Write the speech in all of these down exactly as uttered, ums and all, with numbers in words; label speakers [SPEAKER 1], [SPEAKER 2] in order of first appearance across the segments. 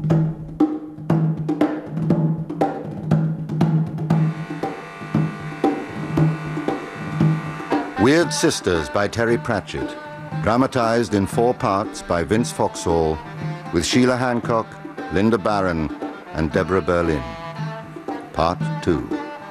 [SPEAKER 1] Weird Sisters by Terry Pratchett, dramatised in four parts by Vince Foxhall, with Sheila Hancock, Linda Barron, and Deborah Berlin. Part two.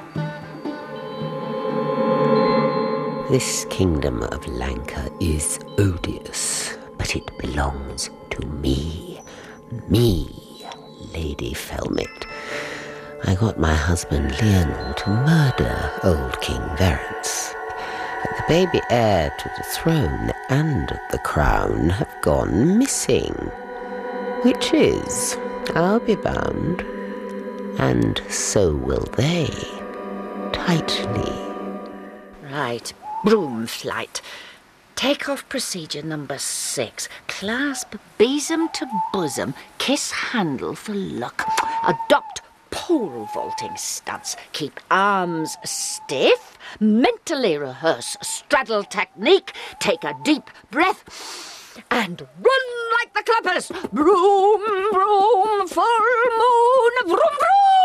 [SPEAKER 2] This kingdom of Lanka is odious, but it belongs to me. Me, Lady Felmet. I got my husband Lionel to murder old King Verence. The baby heir to the throne and the crown have gone missing. Witches, I'll be bound. And so will they. Tightly.
[SPEAKER 3] Right, broom flight. Take-off procedure number six. Clasp besom to bosom. Kiss handle for luck. Adopt pole vaulting stance. Keep arms stiff. Mentally rehearse straddle technique. Take a deep breath and run like the clappers. Broom, broom, full moon, vroom,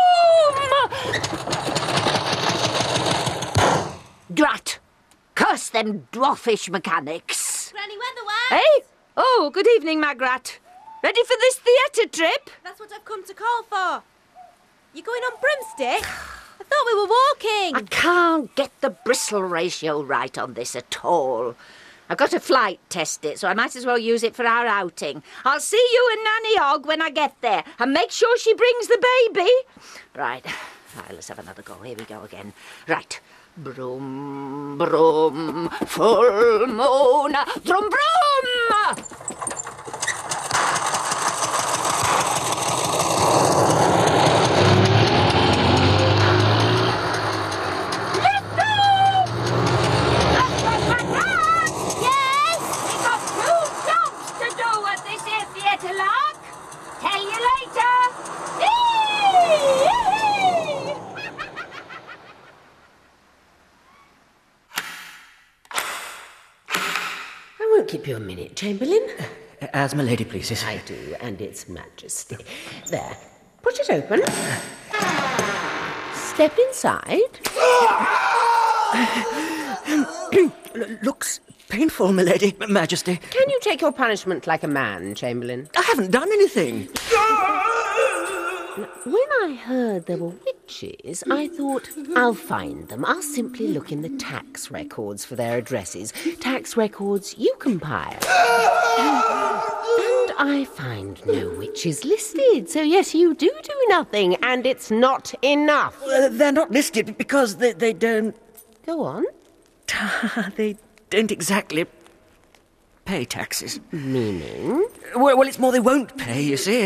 [SPEAKER 3] vroom. Drat! Curse them dwarfish mechanics.
[SPEAKER 4] Granny Weatherwax!
[SPEAKER 3] Hey? Oh, good evening, Magrat. Ready for this theatre trip?
[SPEAKER 4] That's what I've come to call for. You going on broomstick? I thought we were walking.
[SPEAKER 3] I can't get the bristle ratio right on this at all. I've got to flight test it, so I might as well use it for our outing. I'll see you and Nanny Og when I get there, and make sure she brings the baby. Right, right, let's have another go. Here we go again. Right. Broom, broom, full moon, vroom, vroom!
[SPEAKER 2] Keep you a minute, Chamberlain.
[SPEAKER 5] Uh, as my lady pleases.
[SPEAKER 2] I do, and its majesty. There, put it open. Step inside.
[SPEAKER 5] Looks painful, my lady, majesty.
[SPEAKER 2] Can you take your punishment like a man, Chamberlain?
[SPEAKER 5] I haven't done anything.
[SPEAKER 2] When I heard there were witches, I thought, I'll find them. I'll simply look in the tax records for their addresses. Tax records you compile. And I find no witches listed. So yes, you do do nothing, and it's not enough.
[SPEAKER 5] Uh, they're not listed because they, they don't...
[SPEAKER 2] Go on.
[SPEAKER 5] They don't exactly pay taxes.
[SPEAKER 2] Meaning?
[SPEAKER 5] Well, well, it's more they won't pay, you see.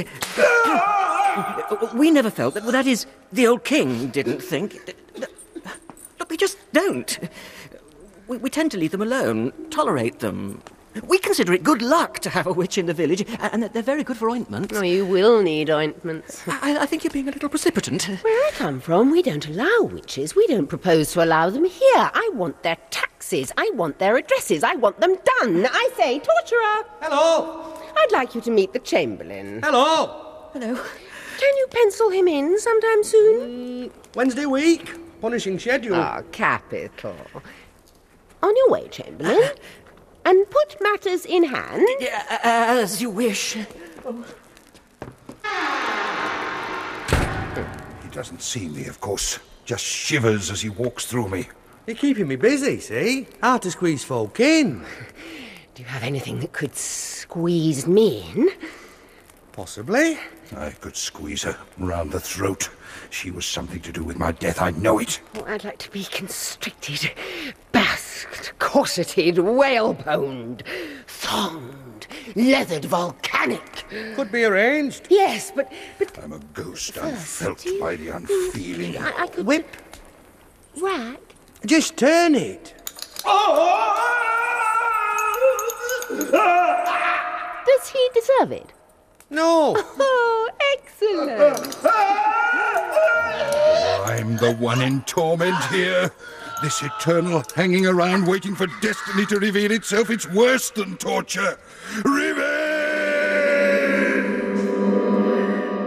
[SPEAKER 5] We never felt that, well, that is, the old king didn't think. Look, we just don't. We, we tend to leave them alone, tolerate them. We consider it good luck to have a witch in the village, and they're very good for ointments.
[SPEAKER 2] Oh, you will need ointments.
[SPEAKER 5] I, I think you're being a little precipitant.
[SPEAKER 2] Where I come from, we don't allow witches. We don't propose to allow them here. I want their taxes. I want their addresses. I want them done. I say, torturer.
[SPEAKER 6] Hello.
[SPEAKER 2] I'd like you to meet the Chamberlain.
[SPEAKER 6] Hello.
[SPEAKER 2] Hello. Can you pencil him in sometime soon?
[SPEAKER 6] Mm, Wednesday week. Punishing schedule.
[SPEAKER 2] Ah, capital. On your way, Chamberlain. And put matters in hand.
[SPEAKER 5] Yeah, uh, as you wish.
[SPEAKER 7] He doesn't see me, of course. Just shivers as he walks through me.
[SPEAKER 6] You're keeping me busy, see? Hard to squeeze folk in.
[SPEAKER 2] Do you have anything that could squeeze me in?
[SPEAKER 6] Possibly.
[SPEAKER 7] I could squeeze her round the throat. She was something to do with my death, I know it.
[SPEAKER 2] Oh, I'd like to be constricted, basked, corseted, whaleboned, thonged, leathered, volcanic.
[SPEAKER 6] Could be arranged.
[SPEAKER 2] Yes, but... but
[SPEAKER 7] I'm a ghost,
[SPEAKER 2] first,
[SPEAKER 7] unfelt
[SPEAKER 2] you-
[SPEAKER 7] by the unfeeling.
[SPEAKER 2] I, I could...
[SPEAKER 6] Whip.
[SPEAKER 2] Rack?
[SPEAKER 6] Just turn it.
[SPEAKER 2] Does he deserve it?
[SPEAKER 6] No.
[SPEAKER 2] Oh, excellent.
[SPEAKER 7] I'm the one in torment here. This eternal hanging around waiting for destiny to reveal itself, it's worse than torture. Revenge!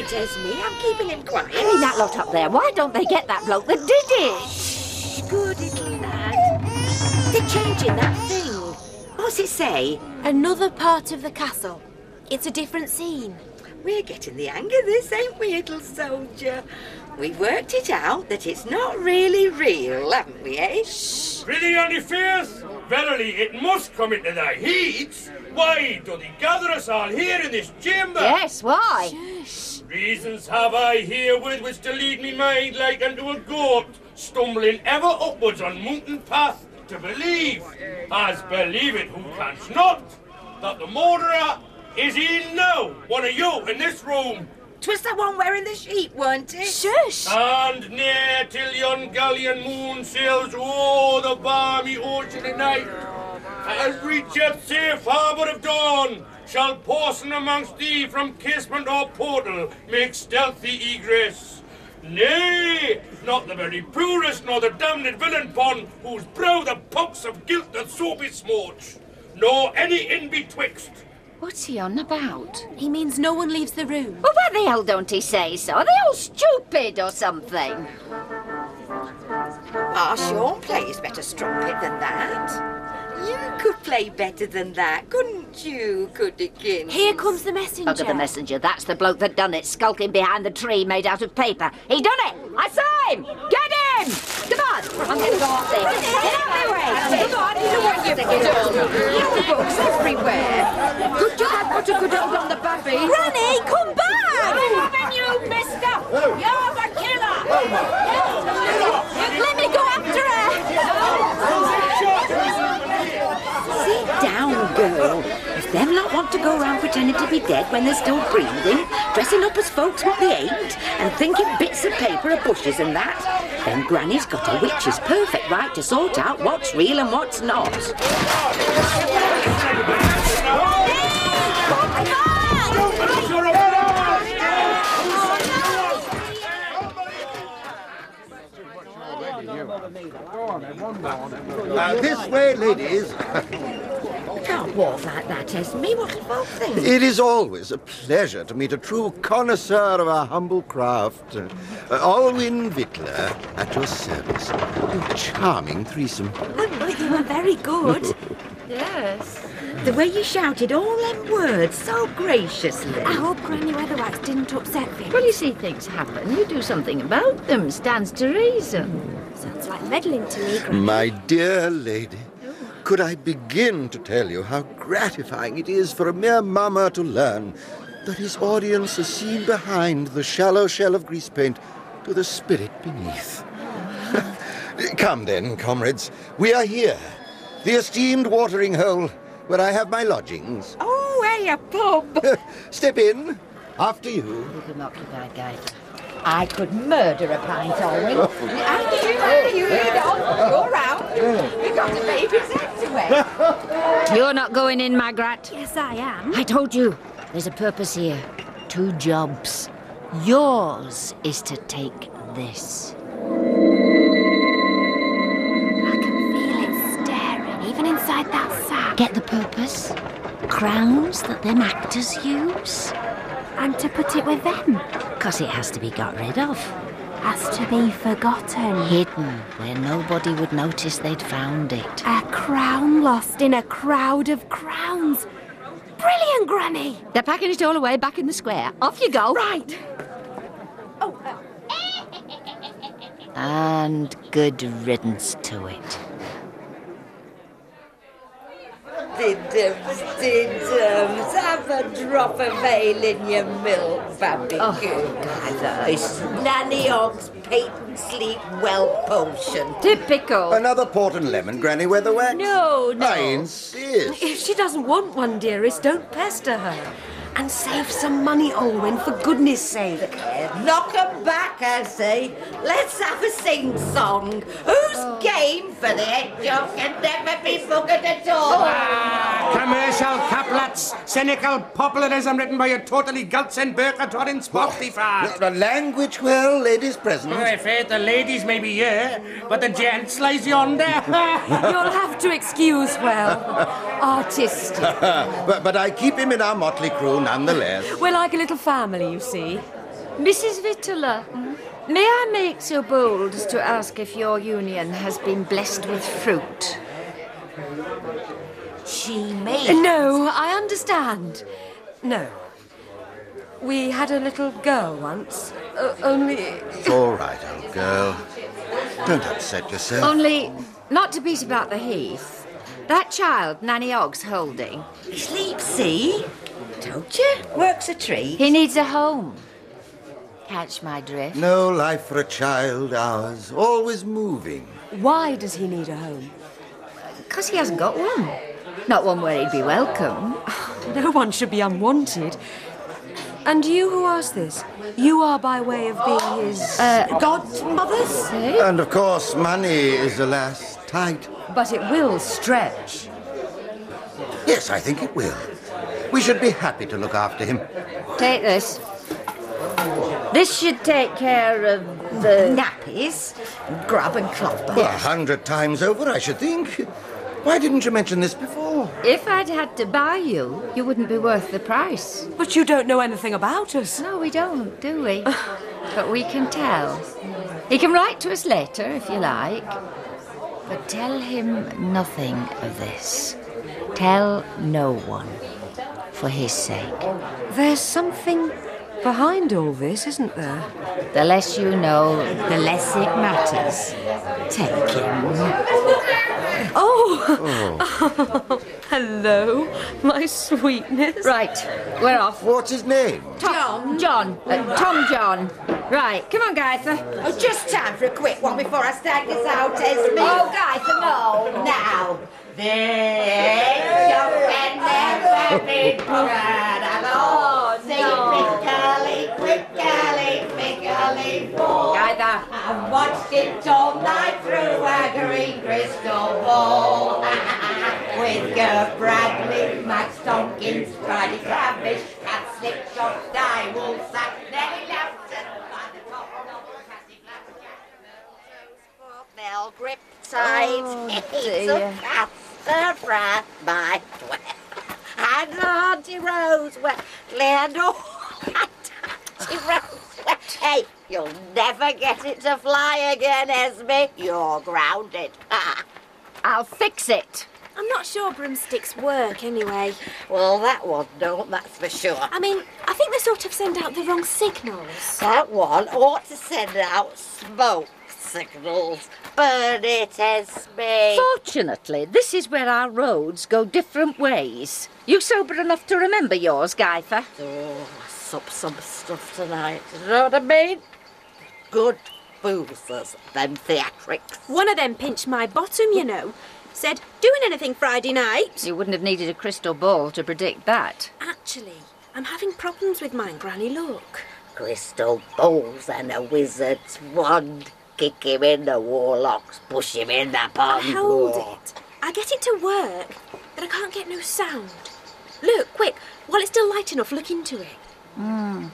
[SPEAKER 8] it, Esme. I'm keeping him quiet.
[SPEAKER 3] I mean, that lot up there, why don't they get that bloke that did it?
[SPEAKER 8] Shh, good little lad. They're changing that thing. What's it say?
[SPEAKER 4] Another part of the castle. It's a different scene.
[SPEAKER 8] We're getting the hang of this, ain't we, little soldier? We've worked it out that it's not really real, haven't we, eh? Shh.
[SPEAKER 9] Really, Andy Fierce? Verily, it must come into thy heat. Why do they gather us all here in this chamber?
[SPEAKER 3] Yes, why?
[SPEAKER 4] Shush.
[SPEAKER 9] Reasons have I herewith which to lead me mind like unto a goat, stumbling ever upwards on mountain path, to believe, as believe it who canst not, that the murderer is e'en now one of you in this room.
[SPEAKER 8] 'Twas the one wearing the sheep, weren't it?
[SPEAKER 4] Shush.
[SPEAKER 9] And ne'er till yon galleon moon sails o'er the balmy ocean at night, and reacheth safe harbour of dawn, shall portion amongst thee from casement or portal make stealthy egress. Nay, not the very poorest nor the damned villain pon, whose brow the pox of guilt doth so besmirch, nor any in betwixt.
[SPEAKER 3] What's he on about?
[SPEAKER 4] He means no one leaves the room.
[SPEAKER 3] Well, why the hell don't he say so? Are they all stupid or something?
[SPEAKER 8] Ah, Sean plays better strumpet than that. You could play better than that, couldn't you, Goodikins?
[SPEAKER 4] Here comes the messenger.
[SPEAKER 3] Look at the messenger. That's the bloke that done it, skulking behind the tree made out of paper. He done it! I saw him! Get him! Come on! I'm going to go up there. Get out my way! Come on, you know what you've done. Little books everywhere. Good job, put a good hold on the puppy.
[SPEAKER 4] Granny, come back!
[SPEAKER 3] I'm having you, mister! You're the killer!
[SPEAKER 4] Let me go after her!
[SPEAKER 8] Sit down, girl. If them lot want to go round pretending to be dead when they're still breathing, dressing up as folks what they ain't, and thinking bits of paper are bushes and that, then Granny's got a witch's perfect right to sort out what's real and what's not.
[SPEAKER 1] Uh, this way, ladies.
[SPEAKER 8] Can't walk like that, Esme. What'll folk think?
[SPEAKER 1] It is always a pleasure to meet a true connoisseur of our humble craft. Uh, Alwyn Vittler, at your service. You charming threesome.
[SPEAKER 8] Oh, you were very good.
[SPEAKER 3] Yes.
[SPEAKER 8] The way you shouted all them words so graciously.
[SPEAKER 4] I hope Granny Weatherwax didn't upset Vic.
[SPEAKER 3] Well, you see things happen. You do something about them. Stands to reason.
[SPEAKER 4] Sounds like meddling to me, Granny.
[SPEAKER 1] My dear lady, could I begin to tell you how gratifying it is for a mere mummer to learn that his audience has seen behind the shallow shell of grease paint to the spirit beneath. Come then, comrades, we are here, the esteemed watering hole, where I have my lodgings.
[SPEAKER 8] Oh, hey, a pub.
[SPEAKER 1] Step in, after you.
[SPEAKER 3] Look at occupied guy. I could murder a pint, Alwyn.
[SPEAKER 8] And you, and you, you don't. Go round. We've got a baby's head to wear.
[SPEAKER 3] You're not going in, Margaret.
[SPEAKER 4] Yes, I am.
[SPEAKER 3] I told you. There's a purpose here. Two jobs. Yours is to take this.
[SPEAKER 4] I can feel it staring, even inside that sack.
[SPEAKER 3] Get the purpose? Crowns that them actors use?
[SPEAKER 4] And to put it with them.
[SPEAKER 3] Because it has to be got rid of.
[SPEAKER 4] Has to be forgotten.
[SPEAKER 3] Hidden, where nobody would notice they'd found it.
[SPEAKER 4] A crown lost in a crowd of crowns. Brilliant, Granny!
[SPEAKER 3] They're packing it all away back in the square. Off you go.
[SPEAKER 4] Right. Oh, uh.
[SPEAKER 3] And good riddance to it.
[SPEAKER 8] Diddums, diddums, have a drop of ale in your milk, Babby.
[SPEAKER 3] Oh,
[SPEAKER 8] Gather. It's Nanny Ogg's patent sleep well potion.
[SPEAKER 3] Typical.
[SPEAKER 1] Another port and lemon, Granny Weatherwax?
[SPEAKER 8] No, no.
[SPEAKER 1] I insist.
[SPEAKER 10] If she doesn't want one, dearest, don't pester her. And save some money, Alwyn, for goodness sake.
[SPEAKER 8] Knock 'em back, I say. Let's have a sing-song. Who's oh. game for the head job can never be buggered at all?
[SPEAKER 11] Ah, commercial couplets, cynical populism written by a totally Gultzenberger in Spotify.
[SPEAKER 1] The language well, ladies present.
[SPEAKER 11] Oh, I'm afraid the ladies may be here, but the gents lies yonder.
[SPEAKER 10] You'll have to excuse, well, artistic.
[SPEAKER 1] but, but I keep him in our motley crew nonetheless.
[SPEAKER 10] We're like a little family, you see.
[SPEAKER 3] Missus Vittula, may I make so bold as to ask if your union has been blessed with fruit?
[SPEAKER 10] She may. No, I understand. No. We had a little girl once. Uh, only.
[SPEAKER 1] It's all right, old girl. Don't upset yourself.
[SPEAKER 3] Only, not to beat about the heath, that child Nanny Ogg's holding.
[SPEAKER 2] He sleeps, see? Told you, works a treat.
[SPEAKER 3] He needs a home. Catch my drift?
[SPEAKER 1] No life for a child, ours. Always moving.
[SPEAKER 10] Why does he need a home?
[SPEAKER 3] Because he hasn't got one. Not one where he'd be welcome.
[SPEAKER 10] No one should be unwanted. And you who asked this, you are by way of being his...
[SPEAKER 3] Uh,
[SPEAKER 10] godmothers?
[SPEAKER 1] And of course, money is, alas, tight.
[SPEAKER 10] But it will stretch.
[SPEAKER 1] Yes, I think it will. We should be happy to look after him.
[SPEAKER 3] Take this. This should take care of the...
[SPEAKER 2] nappies, grub and cloth bags.
[SPEAKER 1] Well, a hundred times over, I should think. Why didn't you mention this before?
[SPEAKER 3] If I'd had to buy you, you wouldn't be worth the price.
[SPEAKER 10] But you don't know anything about us.
[SPEAKER 3] No, we don't, do we? But we can tell. He can write to us later, if you like. But tell him nothing of this. Tell no one, for his sake.
[SPEAKER 10] There's something behind all this, isn't there?
[SPEAKER 3] The less you know, the less it matters. Take him.
[SPEAKER 10] Oh! oh. Hello, my sweetness.
[SPEAKER 3] Right, we're off.
[SPEAKER 1] What's his name?
[SPEAKER 3] Tom John. Uh, Tom John. Right, come on, Gaither.
[SPEAKER 2] Oh, just time for a quick one before I stag this out, Esme.
[SPEAKER 3] Oh, Gaither, no.
[SPEAKER 2] Now, this young can never be proud alone. Sing it quickly, quickly, quickly, for
[SPEAKER 3] Gaither.
[SPEAKER 2] I've watched it all night through a green crystal ball. With Gert Bradley, Max Tompkins, Friday Cabbage, Cat Slipshot, Die Woolsack, Nelly Lambton, Mel Grip Sides, Heads of Cats, Fra, my and Auntie Rose, well, and oh, Auntie Rose, well, hey, you'll never get it to fly again, Esme. You're grounded.
[SPEAKER 3] I'll fix it.
[SPEAKER 4] I'm not sure broomsticks work anyway.
[SPEAKER 2] Well, that one don't, that's for sure.
[SPEAKER 4] I mean, I think they sort of send out the wrong signals.
[SPEAKER 2] That one ought to send out smoke signals. Burn it, Esme.
[SPEAKER 3] Fortunately, this is where our roads go different ways. You sober enough to remember yours, Gaither?
[SPEAKER 2] Oh, I sup some stuff tonight. You know what I mean? Good boozers, them theatrics.
[SPEAKER 4] One of them pinched my bottom, you know. Said, doing anything Friday night?
[SPEAKER 3] You wouldn't have needed a crystal ball to predict that.
[SPEAKER 4] Actually, I'm having problems with mine, Granny, look.
[SPEAKER 2] Crystal balls and a wizard's wand. Kick him in the warlocks, push him in the pond.
[SPEAKER 4] Hold it. I get it to work, but I can't get no sound. Look, quick, while it's still light enough, look into it.
[SPEAKER 3] Hmm.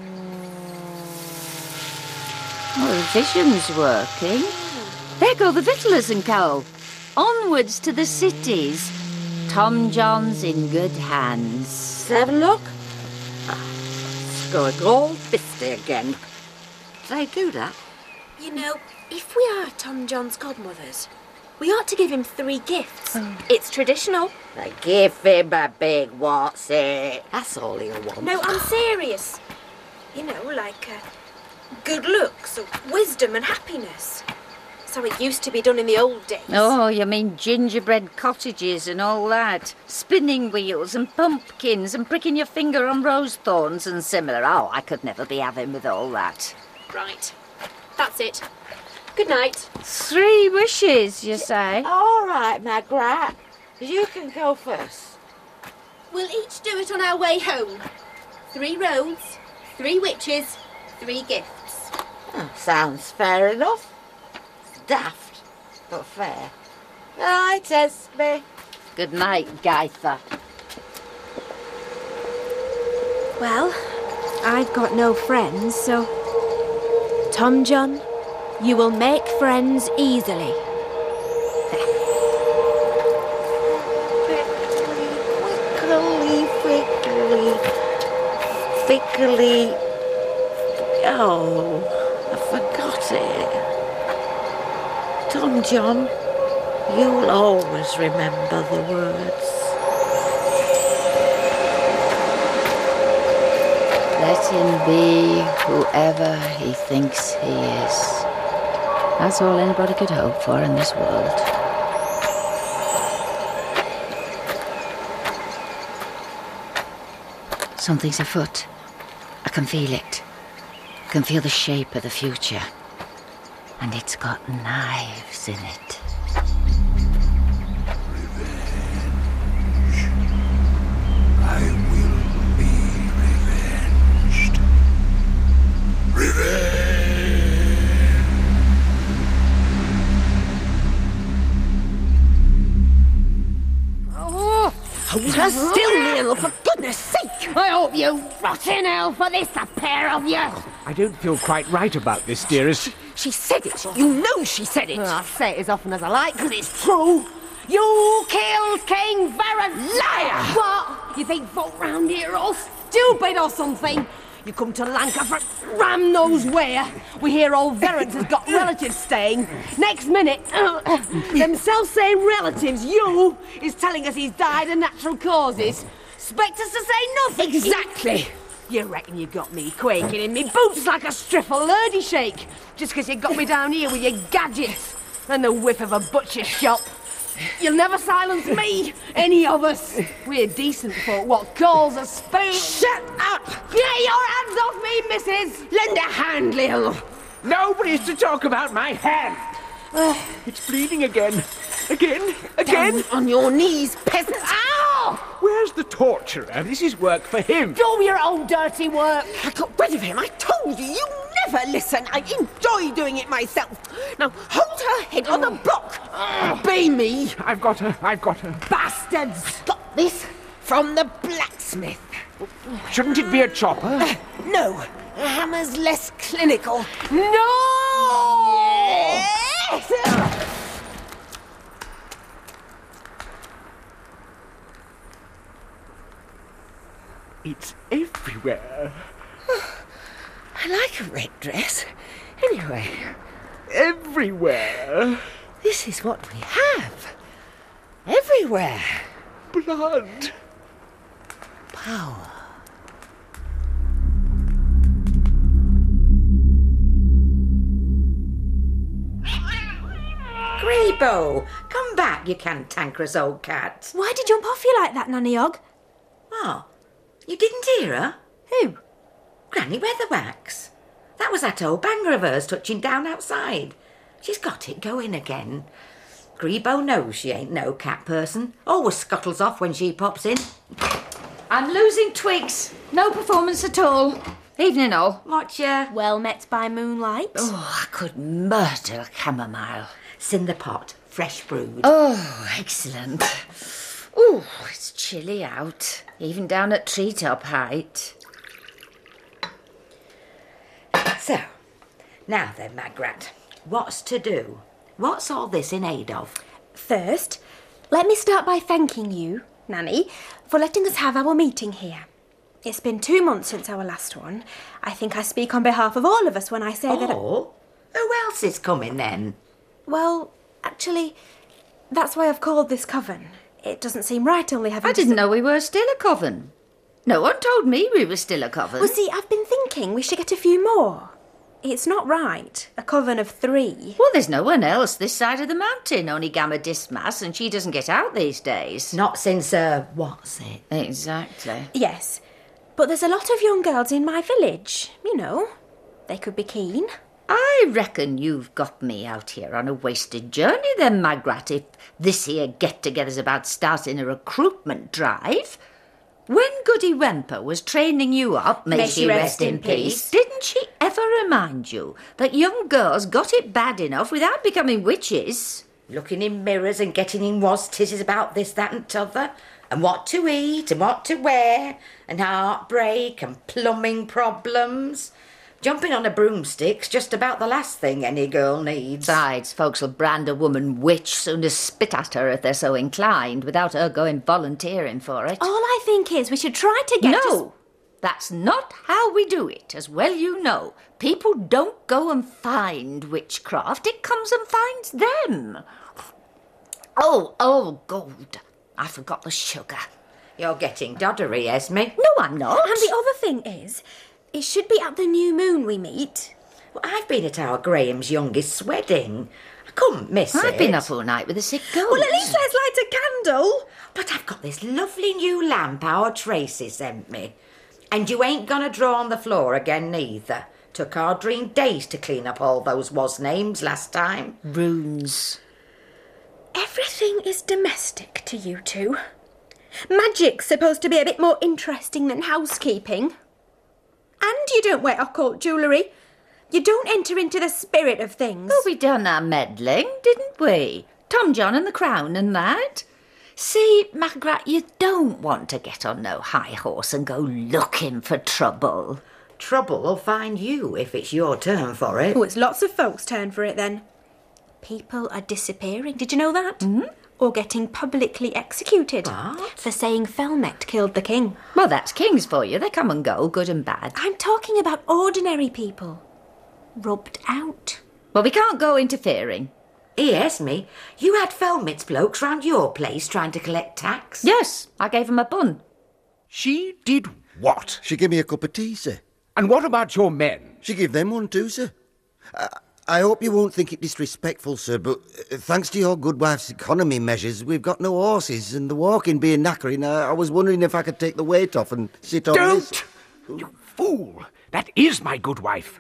[SPEAKER 3] Oh, the vision's working. There go the victuallers and co. Onwards to the cities. Tom John's in good hands.
[SPEAKER 2] Have a look. Ah, it's going all fisty again. Did I do that?
[SPEAKER 4] You know, if we are Tom John's godmothers, we ought to give him three gifts. Oh. It's traditional.
[SPEAKER 2] They give him a big what's it. That's all he'll want.
[SPEAKER 4] No, I'm serious. You know, like uh, good looks, or wisdom and happiness. So it used to be done in the old days.
[SPEAKER 3] Oh, you mean gingerbread cottages and all that? Spinning wheels and pumpkins and pricking your finger on rose thorns and similar. Oh, I could never be having with all that.
[SPEAKER 4] Right. That's it. Good night.
[SPEAKER 3] Three wishes, you say?
[SPEAKER 2] All right, Magrat. You can go first.
[SPEAKER 4] We'll each do it on our way home. Three roads, three witches, three gifts.
[SPEAKER 2] Oh, sounds fair enough. Daft, but fair. Night, Esme.
[SPEAKER 3] Good night, Gaither.
[SPEAKER 4] Well, I've got no friends, so... Tom John, you will make friends easily.
[SPEAKER 2] Fickly, fickly, fickly,
[SPEAKER 3] Oh, I forgot it. Tom John, you'll always remember the words. Let him be whoever he thinks he is. That's all anybody could hope for in this world. Something's afoot. I can feel it. I can feel the shape of the future. And it's got knives in it.
[SPEAKER 7] Revenge. I will be revenged. Revenge!
[SPEAKER 8] Oh, hold her still, Neil, for goodness sake! I hope you rot in hell for this, the pair of you!
[SPEAKER 11] I don't feel quite right about this, dearest.
[SPEAKER 8] She said it. You know she said it. Well, I'll say it as often as I like, because it's true. You killed King Varen. Liar! What? You think folk round here are all stupid or something? You come to Lanka for ram knows where. We hear old Verrett has got relatives staying. Next minute, uh, them self-same relatives, you, is telling us he's died of natural causes. Expect us to say nothing. Exactly. You reckon you got me quaking in me boots like a striffle lurdy shake, just because you got me down here with your gadgets and the whiff of a butcher's shop. You'll never silence me, any of us. We're decent folk, what calls a spoon. Shut up! Get your hands off me, missus! Lend a hand, Lil.
[SPEAKER 11] Nobody's to talk about my hand. It's bleeding again. Again. Again.
[SPEAKER 8] Down on your knees, peasant. Ow!
[SPEAKER 11] Where's the torturer? This is work for him.
[SPEAKER 8] Do your own dirty work. I got rid of him. I told you. You never listen. I enjoy doing it myself. Now, hold her head on the block. Be me.
[SPEAKER 11] I've got her. I've got her.
[SPEAKER 8] Bastards. Got this from the blacksmith.
[SPEAKER 11] Shouldn't it be a chopper?
[SPEAKER 8] Uh, no. A hammer's less clinical. No! Yes!
[SPEAKER 11] It's everywhere.
[SPEAKER 8] I like a red dress. Anyway.
[SPEAKER 11] Everywhere.
[SPEAKER 8] This is what we have. Everywhere.
[SPEAKER 11] Blood.
[SPEAKER 8] Power.
[SPEAKER 3] Grebo, come back, you cantankerous old cat.
[SPEAKER 4] Why'd you jump off you like that, Nanny Og?
[SPEAKER 3] Oh, you didn't hear her?
[SPEAKER 4] Who?
[SPEAKER 3] Granny Weatherwax. That was that old banger of hers touching down outside. She's got it going again. Grebo knows she ain't no cat person. Always scuttles off when she pops in.
[SPEAKER 12] I'm losing twigs. No performance at all. Evening all.
[SPEAKER 3] Watcha.
[SPEAKER 4] Well met by moonlight.
[SPEAKER 3] Oh, I could murder a chamomile. Cinder pot, fresh brewed.
[SPEAKER 12] Oh, excellent. Oh, it's chilly out, even down at treetop height.
[SPEAKER 3] So, now then, Magrat, what's to do? What's all this in aid of?
[SPEAKER 4] First, let me start by thanking you, Nanny, for letting us have our meeting here. It's been two months since our last one. I think I speak on behalf of all of us when I say
[SPEAKER 3] oh,
[SPEAKER 4] that... I...
[SPEAKER 3] Who else is coming then?
[SPEAKER 4] Well, actually, that's why I've called this coven. It doesn't seem right only having...
[SPEAKER 12] I didn't know we were still a coven. No one told me we were still a coven.
[SPEAKER 4] Well, see, I've been thinking we should get a few more. It's not right. A coven of three.
[SPEAKER 12] Well, there's no one else this side of the mountain, only Gamma Dismas, and she doesn't get out these days.
[SPEAKER 3] Not since, uh, what's it?
[SPEAKER 12] Exactly.
[SPEAKER 4] Yes, but there's a lot of young girls in my village, you know. They could be keen.
[SPEAKER 12] I reckon you've got me out here on a wasted journey then, Magrat, if this here get-together's about starting a recruitment drive. When Goody Wemper was training you up, may, may she rest, rest in peace, peace, didn't she ever remind you that young girls got it bad enough without becoming witches?
[SPEAKER 3] Looking in mirrors and getting in was-tisses about this, that and t'other, and what to eat and what to wear, and heartbreak and plumbing problems. Jumping on a broomstick's just about the last thing any girl needs.
[SPEAKER 12] Besides, folks'll brand a woman witch soon as spit at her if they're so inclined, without her going volunteering for it.
[SPEAKER 4] All I think is we should try to get...
[SPEAKER 12] No! That's not how we do it, as well you know. People don't go and find witchcraft, it comes and finds them. Oh, oh, God, I forgot the sugar.
[SPEAKER 8] You're getting doddery, Esme.
[SPEAKER 12] No, I'm not.
[SPEAKER 4] And the other thing is, it should be at the new moon we meet.
[SPEAKER 8] Well, I've been at our Graham's youngest's wedding. I couldn't miss
[SPEAKER 12] I've
[SPEAKER 8] it.
[SPEAKER 12] been up all night with a sick ghost.
[SPEAKER 4] Well, at least let's light a candle.
[SPEAKER 8] But I've got this lovely new lamp our Tracy sent me. And you ain't gonna draw on the floor again neither. Took our dream days to clean up all those was names last time.
[SPEAKER 12] Runes.
[SPEAKER 4] Everything is domestic to you two. Magic's supposed to be a bit more interesting than housekeeping. And you don't wear occult jewellery. You don't enter into the spirit of things.
[SPEAKER 12] Well, we done our meddling, didn't we? Tom John and the Crown and that. See, Margaret, you don't want to get on no high horse and go looking for trouble.
[SPEAKER 8] Trouble will find you if it's your turn for it.
[SPEAKER 4] Oh, it's lots of folks' turn for it then. People are disappearing. Did you know that?
[SPEAKER 12] Mm-hmm.
[SPEAKER 4] Or getting publicly executed.
[SPEAKER 8] What?
[SPEAKER 4] For saying Felmet killed the king.
[SPEAKER 12] Well, that's kings for you. They come and go, good and bad.
[SPEAKER 4] I'm talking about ordinary people. Rubbed out.
[SPEAKER 12] Well, we can't go interfering.
[SPEAKER 8] Hey, Esme, you had Felmet's blokes round your place trying to collect tax?
[SPEAKER 12] Yes, I gave him a bun.
[SPEAKER 11] She did what?
[SPEAKER 1] She gave me a cup of tea, sir.
[SPEAKER 11] And what about your men?
[SPEAKER 1] She gave them one too, sir. I, I hope you won't think it disrespectful, sir, but uh, thanks to your good wife's economy measures, we've got no horses, and the walking being knackering, I, I was wondering if I could take the weight off and sit on
[SPEAKER 11] Don't!
[SPEAKER 1] this.
[SPEAKER 11] You fool! That is my good wife.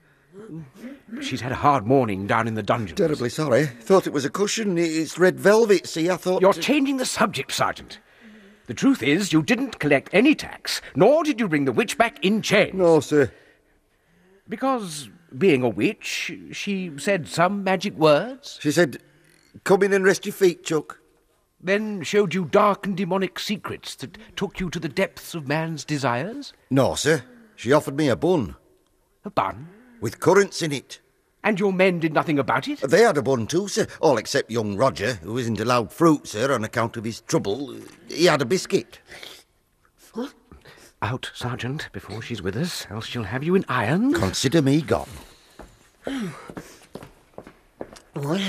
[SPEAKER 11] She's had a hard morning down in the dungeons.
[SPEAKER 1] Terribly sorry. Thought it was a cushion. It's red velvet, see, I thought...
[SPEAKER 11] You're changing the subject, Sergeant. The truth is, you didn't collect any tax, nor did you bring the witch back in chains.
[SPEAKER 1] No, sir.
[SPEAKER 11] Because, being a witch, she said some magic words.
[SPEAKER 1] She said, come in and rest your feet, Chuck.
[SPEAKER 11] Then showed you dark and demonic secrets that took you to the depths of man's desires?
[SPEAKER 1] No, sir. She offered me a bun.
[SPEAKER 11] A bun?
[SPEAKER 1] With currants in it.
[SPEAKER 11] And your men did nothing about it?
[SPEAKER 1] They had a bun too, sir. All except young Roger, who isn't allowed fruit, sir, on account of his trouble. He had a biscuit.
[SPEAKER 11] What? Out, Sergeant, before she's with us, else she'll have you in irons.
[SPEAKER 1] Consider me gone.
[SPEAKER 2] What?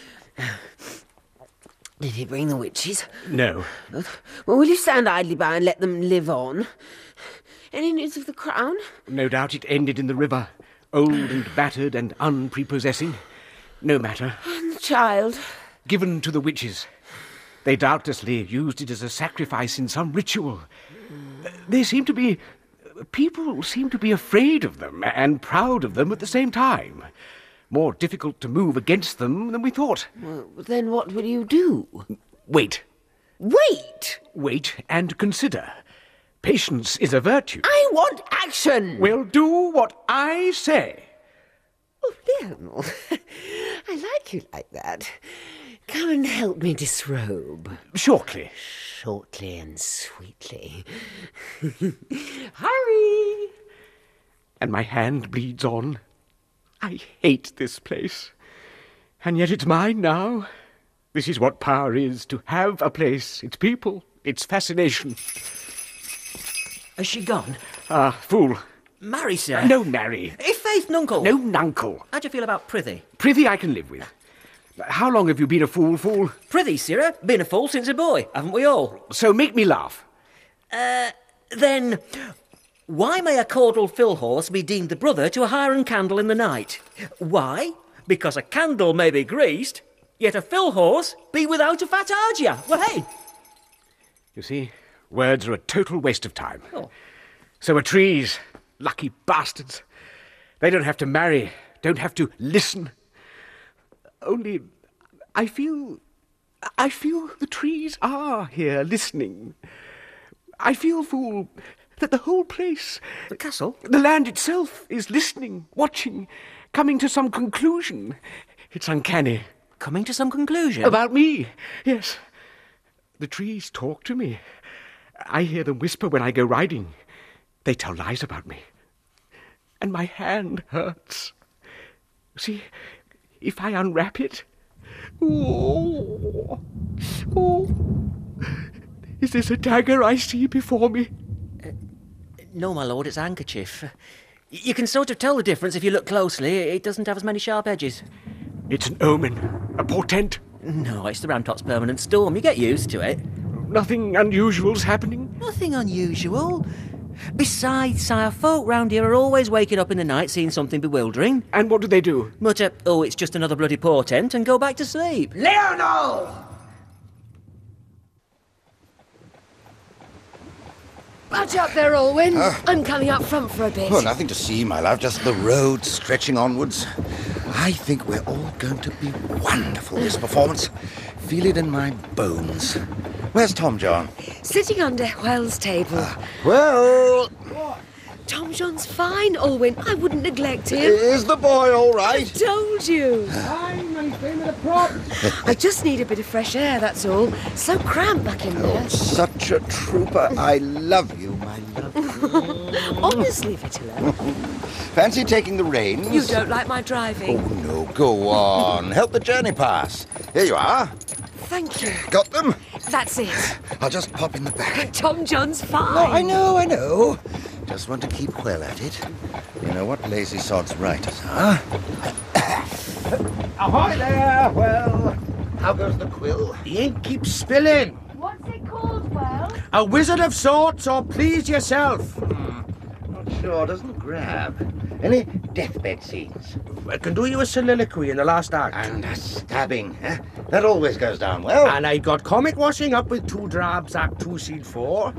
[SPEAKER 2] Did he bring the witches?
[SPEAKER 11] No.
[SPEAKER 2] Well, will you stand idly by and let them live on? Any news of the Crown?
[SPEAKER 11] No doubt it ended in the river. Old and battered and unprepossessing. No matter.
[SPEAKER 2] And the child?
[SPEAKER 11] Given to the witches. They doubtlessly used it as a sacrifice in some ritual. Mm. They seem to be... People seem to be afraid of them and proud of them at the same time. More difficult to move against them than we thought.
[SPEAKER 2] Well, then what will you do?
[SPEAKER 11] Wait.
[SPEAKER 2] Wait?
[SPEAKER 11] Wait and consider. Patience is a virtue.
[SPEAKER 2] I want action!
[SPEAKER 11] We'll do what I say.
[SPEAKER 2] Oh, Lionel, I like you like that. Come and help me disrobe.
[SPEAKER 11] Shortly.
[SPEAKER 2] Shortly and sweetly. Hurry!
[SPEAKER 11] And my hand bleeds on. I hate this place. And yet it's mine now. This is what power is, to have a place, its people, its fascination.
[SPEAKER 5] Has she gone?
[SPEAKER 11] Ah, fool.
[SPEAKER 5] Marry, sir.
[SPEAKER 11] No, marry.
[SPEAKER 5] I' faith, nuncle.
[SPEAKER 11] No, nuncle.
[SPEAKER 5] How do you feel about prithee?
[SPEAKER 11] Prithee I can live with. How long have you been a fool, fool?
[SPEAKER 5] Prithee, sirrah, been a fool since a boy, haven't we all?
[SPEAKER 11] So make me laugh.
[SPEAKER 5] Uh, then, why may a caudal fill horse be deemed the brother to a hiren candle in the night? Why? Because a candle may be greased, yet a fill horse be without a fat argia. Well, hey!
[SPEAKER 11] You see, words are a total waste of time.
[SPEAKER 5] Oh.
[SPEAKER 11] So are trees. Lucky bastards. They don't have to marry, don't have to listen. Only, I feel, I feel the trees are here listening. I feel, fool, that the whole place...
[SPEAKER 5] The castle?
[SPEAKER 11] The land itself is listening, watching, coming to some conclusion. It's uncanny.
[SPEAKER 5] Coming to some conclusion?
[SPEAKER 11] About me, yes. The trees talk to me. I hear them whisper when I go riding. They tell lies about me. And my hand hurts. See, if I unwrap it... Oh, oh, is this a dagger I see before me?
[SPEAKER 5] Uh, No, my lord, it's a handkerchief. You can sort of tell the difference if you look closely. It doesn't have as many sharp edges.
[SPEAKER 11] It's an omen, a portent.
[SPEAKER 5] No, it's the Ramtot's permanent storm. You get used to it.
[SPEAKER 11] Nothing unusual's happening?
[SPEAKER 5] Nothing unusual. Besides, sire, folk round here are always waking up in the night seeing something bewildering.
[SPEAKER 11] And what do they do?
[SPEAKER 5] Mutter, oh, it's just another bloody portent, and go back to sleep.
[SPEAKER 6] Leonard!
[SPEAKER 10] Badge up there, Olwyn.
[SPEAKER 1] Uh,
[SPEAKER 10] I'm coming up front for a bit.
[SPEAKER 1] Oh, nothing to see, my love, just the road stretching onwards. I think we're all going to be wonderful, this performance. Feel it in my bones. Where's Tom John?
[SPEAKER 10] Sitting under Well's table.
[SPEAKER 1] Uh, well...
[SPEAKER 10] Tom John's fine, Olwyn. I wouldn't neglect him.
[SPEAKER 1] Is the boy all right?
[SPEAKER 10] I told you.
[SPEAKER 6] I'm in the prop.
[SPEAKER 10] I just need a bit of fresh air, that's all. So cramped back in there.
[SPEAKER 1] Oh, such a trooper. I love you, my love.
[SPEAKER 10] Honestly, Vitola.
[SPEAKER 1] Fancy taking the reins?
[SPEAKER 10] You don't like my driving?
[SPEAKER 1] Oh, no, go on. Help the journey pass. Here you are.
[SPEAKER 10] Thank you.
[SPEAKER 1] Got them?
[SPEAKER 10] That's it.
[SPEAKER 1] I'll just pop in the back.
[SPEAKER 10] Tom John's fine.
[SPEAKER 1] No, I know, I know. Just want to keep well at it. You know what lazy sods writers are.
[SPEAKER 6] Ahoy there, Well.
[SPEAKER 1] How goes the quill?
[SPEAKER 6] The ink keeps spilling.
[SPEAKER 3] What's it called, Well?
[SPEAKER 6] A wizard of sorts, or please yourself.
[SPEAKER 1] Hmm. Not sure, doesn't grab. Any deathbed scenes?
[SPEAKER 6] I can do you a soliloquy in the last act.
[SPEAKER 1] And a stabbing, eh? That always goes down well.
[SPEAKER 6] And I got comic washing up with two drabs, act two, scene four.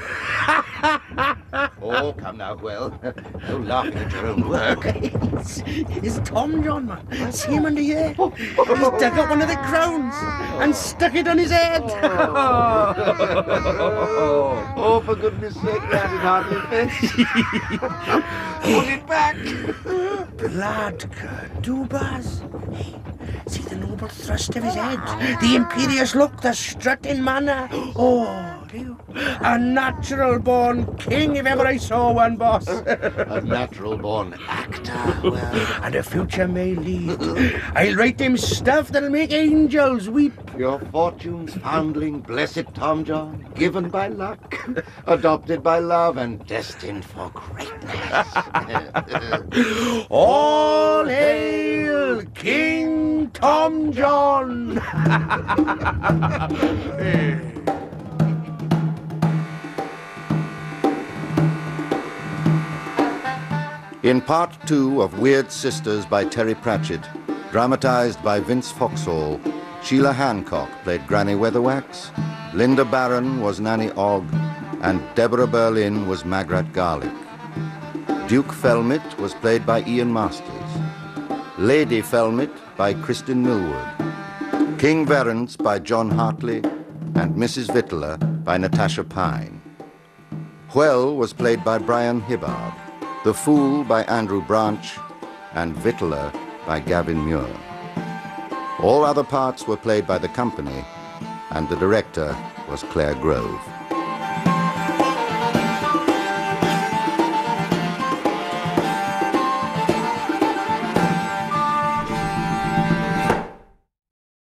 [SPEAKER 1] Oh, come now, Well. No laughing at your own work.
[SPEAKER 6] it's, it's Tom John, man. See him under here? He's dug up one of the crowns and stuck it on his head.
[SPEAKER 1] Oh, oh for goodness sake, that it hardly fits. Put it back.
[SPEAKER 6] Blood, Dubas. Hey, see the noble thrust of his head, the imperious look, the strutting manner. Oh, you, a natural-born king if ever I saw one, boss.
[SPEAKER 1] A natural-born actor, well.
[SPEAKER 6] And the future may lead. I'll write him stuff that'll make angels weep.
[SPEAKER 1] Your fortune's foundling, blessed Tom John, given by luck, adopted by love, and destined for greatness.
[SPEAKER 6] All hail King Tom John!
[SPEAKER 1] In part two of Weird Sisters by Terry Pratchett, dramatized by Vince Foxhall, Sheila Hancock played Granny Weatherwax, Linda Barron was Nanny Ogg, and Deborah Berlin was Magrat Garlick. Duke Felmit was played by Ian Masters, Lady Felmit by Kristin Millwood, King Verence by John Hartley, and Missus Vitola by Natasha Pine. Whell was played by Brian Hibbard, The Fool by Andrew Branch, and Vitola by Gavin Muir. All other parts were played by the company, and the director was Claire Grove.